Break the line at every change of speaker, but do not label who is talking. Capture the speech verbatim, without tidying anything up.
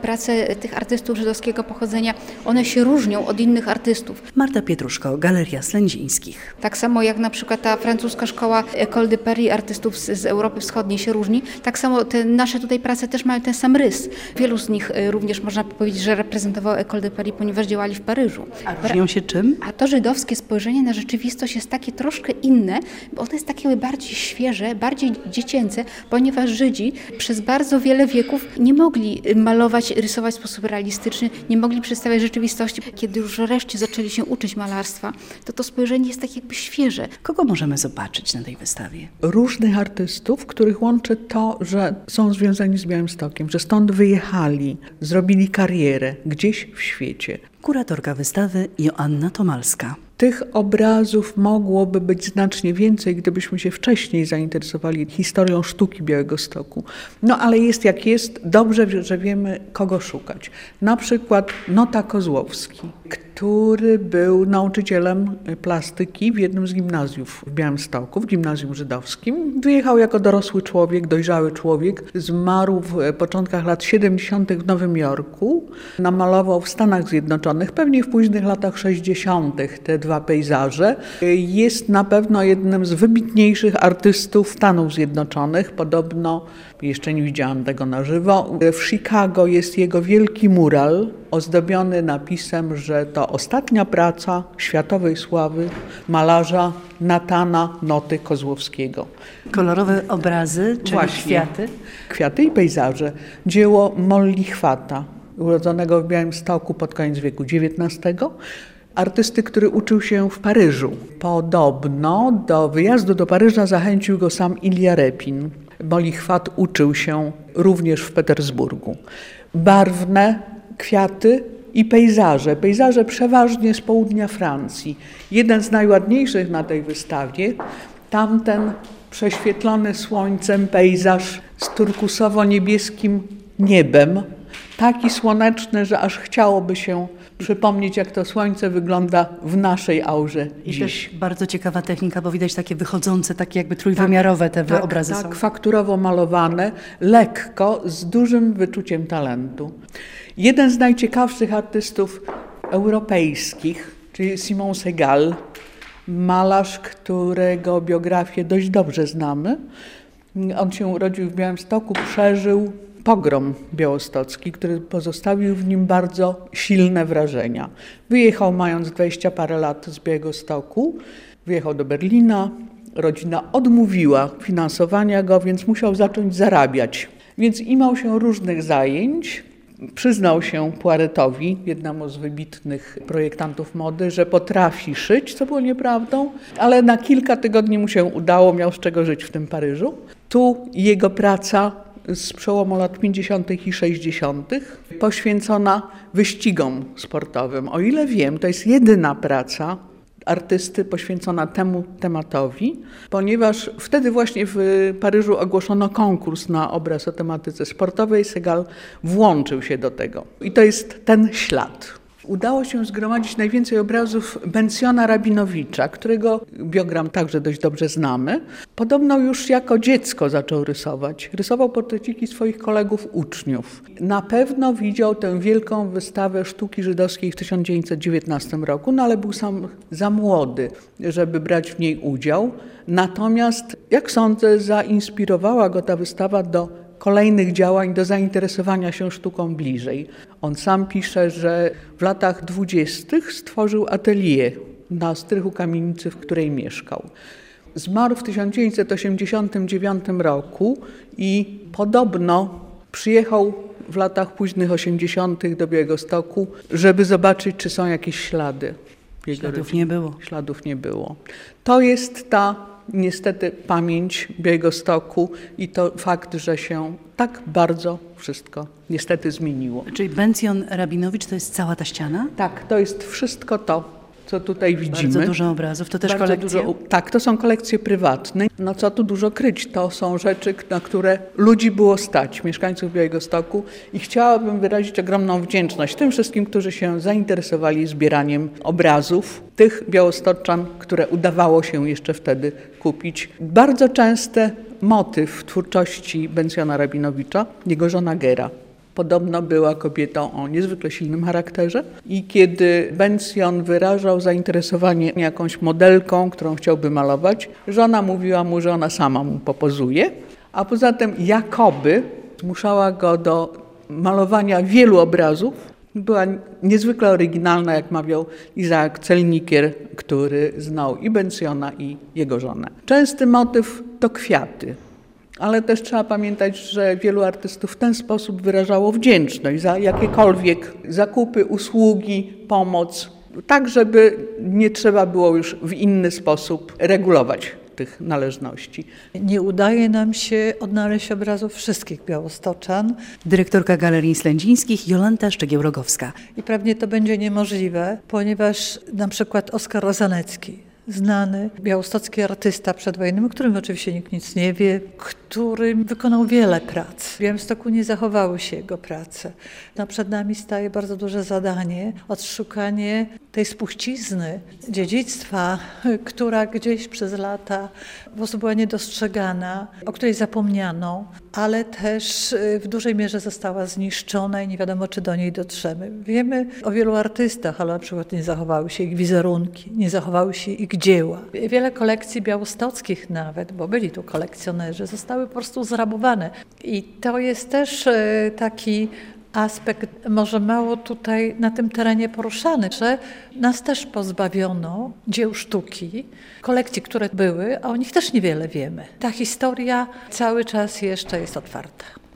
prace tych artystów żydowskiego pochodzenia, one się różnią od innych artystów.
Marta Pietruszko, Galeria Slędzińskich.
Tak samo jak na przykład ta francuska szkoła École de Paris artystów z, z Europy Wschodniej się różni, tak samo te nasze tutaj prace też mają ten sam rys. Wielu z nich również można powiedzieć, że reprezentowało École de Paris, ponieważ działali w Paryżu.
A różnią się czym?
A to żydowskie spojrzenie na rzeczywistość jest takie troszkę inne, bo ono jest takie bardziej świeże, bardziej dziecięce, ponieważ Żydzi przez bardzo wiele wieków nie mogli malować, rysować w sposób realistyczny, nie mogli przedstawiać rzeczywistości. Kiedy już wreszcie zaczęli się uczyć malarstwa, to to spojrzenie jest tak jakby świeże.
Kogo możemy zobaczyć na tej wystawie?
Różnych artystów, których łączy to, że są związani z Białymstokiem, że stąd wyjechali, zrobili karierę gdzieś w świecie.
Kuratorka wystawy Joanna Tomalska.
Tych obrazów mogłoby być znacznie więcej, gdybyśmy się wcześniej zainteresowali historią sztuki Białegostoku. No ale jest jak jest, dobrze, że wiemy, kogo szukać. Na przykład Nota Kozłowski, który był nauczycielem plastyki w jednym z gimnazjów w Białymstoku, w gimnazjum żydowskim. Wyjechał jako dorosły człowiek, dojrzały człowiek. Zmarł w początkach lat siedemdziesiątych w Nowym Jorku. Namalował w Stanach Zjednoczonych, pewnie w późnych latach sześćdziesiątych te dwa pejzaże. Jest na pewno jednym z wybitniejszych artystów Stanów Zjednoczonych. Podobno, jeszcze nie widziałam tego na żywo, w Chicago jest jego wielki mural ozdobiony napisem, że to ostatnia praca światowej sławy malarza Natana Noty Kozłowskiego.
Kolorowe obrazy, czyli
Właśnie.
kwiaty.
Kwiaty i pejzaże. Dzieło Mollichwata, urodzonego w Białymstoku pod koniec wieku dziewiętnastego. Artysty, który uczył się w Paryżu. Podobno do wyjazdu do Paryża zachęcił go sam Ilja Repin. Mollichwat uczył się również w Petersburgu. Barwne kwiaty i pejzaże. Pejzaże przeważnie z południa Francji. Jeden z najładniejszych na tej wystawie, tamten prześwietlony słońcem pejzaż z turkusowo-niebieskim niebem. Taki słoneczny, że aż chciałoby się przypomnieć, jak to słońce wygląda w naszej aurze
I
dziś.
też bardzo ciekawa technika, bo widać takie wychodzące, takie jakby trójwymiarowe te
tak,
obrazy
tak,
są.
fakturowo malowane, lekko, z dużym wyczuciem talentu. Jeden z najciekawszych artystów europejskich, czyli Simon Segal, malarz, którego biografię dość dobrze znamy. On się urodził w Białymstoku, przeżył pogrom białostocki, który pozostawił w nim bardzo silne wrażenia. Wyjechał mając dwadzieścia parę lat z Białegostoku, wyjechał do Berlina, rodzina odmówiła finansowania go, więc musiał zacząć zarabiać. Więc imał się różnych zajęć. Przyznał się Poiretowi, jednemu z wybitnych projektantów mody, że potrafi szyć, co było nieprawdą, ale na kilka tygodni mu się udało, miał z czego żyć w tym Paryżu. Tu jego praca z przełomu lat pięćdziesiątych i sześćdziesiątych poświęcona wyścigom sportowym. O ile wiem, to jest jedyna praca artysty poświęcona temu tematowi, ponieważ wtedy właśnie w Paryżu ogłoszono konkurs na obraz o tematyce sportowej. Segal włączył się do tego. I to jest ten ślad. Udało się zgromadzić najwięcej obrazów Bencjona Rabinowicza, którego biogram także dość dobrze znamy. Podobno już jako dziecko zaczął rysować. Rysował portreciki swoich kolegów uczniów. Na pewno widział tę wielką wystawę sztuki żydowskiej w tysiąc dziewięćset dziewiętnastym roku, no ale był sam za młody, żeby brać w niej udział. Natomiast, jak sądzę, zainspirowała go ta wystawa do kolejnych działań, do zainteresowania się sztuką bliżej. On sam pisze, że w latach dwudziestych stworzył atelier na strychu kamienicy, w której mieszkał. Zmarł w tysiąc dziewięćset osiemdziesiątym dziewiątym roku i podobno przyjechał w latach późnych osiemdziesiątych do Białegostoku, żeby zobaczyć, czy są jakieś ślady. Jego
Śladów
rodziny.
nie było.
Śladów nie było. To jest ta niestety pamięć Białegostoku i to fakt, że się tak bardzo wszystko niestety zmieniło.
Czyli Bencjon Rabinowicz to jest cała ta ściana?
Tak, to jest wszystko to, co tutaj widzimy.
Bardzo dużo obrazów, to też
Bardzo
kolekcje?
Dużo, tak, to są kolekcje prywatne. No co tu dużo kryć, to są rzeczy, na które ludzi było stać, mieszkańców Białegostoku i chciałabym wyrazić ogromną wdzięczność tym wszystkim, którzy się zainteresowali zbieraniem obrazów tych białostoczan, które udawało się jeszcze wtedy kupić. Bardzo częsty motyw twórczości Bencjona Rabinowicza, jego żona Gera. Podobno była kobietą o niezwykle silnym charakterze i kiedy Bension wyrażał zainteresowanie jakąś modelką, którą chciałby malować, żona mówiła mu, że ona sama mu popozuje, a poza tym jakoby zmuszała go do malowania wielu obrazów. Była niezwykle oryginalna, jak mawiał Isaac Celnikier, który znał i Bensiona, i jego żonę. Częsty motyw to kwiaty. Ale też trzeba pamiętać, że wielu artystów w ten sposób wyrażało wdzięczność za jakiekolwiek zakupy, usługi, pomoc, tak żeby nie trzeba było już w inny sposób regulować tych należności.
Nie udaje nam się odnaleźć obrazów wszystkich białostoczan.
Dyrektorka Galerii Slędzińskich Jolanta Szczegieł-Rogowska.
I pewnie to będzie niemożliwe, ponieważ na przykład Oskar Rozanecki, znany białostocki artysta przedwojenny, o którym oczywiście nikt nic nie wie, który wykonał wiele prac. W Białymstoku nie zachowały się jego prace. No, przed nami staje bardzo duże zadanie, odszukanie tej spuścizny dziedzictwa, która gdzieś przez lata po prostu była niedostrzegana, o której zapomniano, ale też w dużej mierze została zniszczona i nie wiadomo, czy do niej dotrzemy. Wiemy o wielu artystach, ale na przykład nie zachowały się ich wizerunki, nie zachowały się ich dzieła. Wiele kolekcji białostockich nawet, bo byli tu kolekcjonerzy, zostały po prostu zrabowane. I to jest też taki aspekt może mało tutaj na tym terenie poruszany, że nas też pozbawiono dzieł sztuki, kolekcji, które były, a o nich też niewiele wiemy. Ta historia cały czas jeszcze jest otwarta.